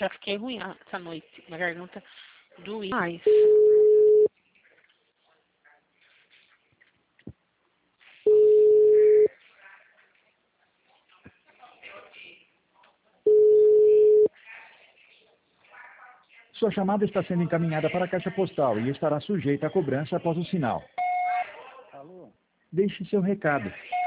Já fiquei ruim essa noite. Minha garganta doía mais. Sua chamada está sendo encaminhada para a caixa postal e estará sujeita a cobrança após o sinal. Alô? Deixe seu recado.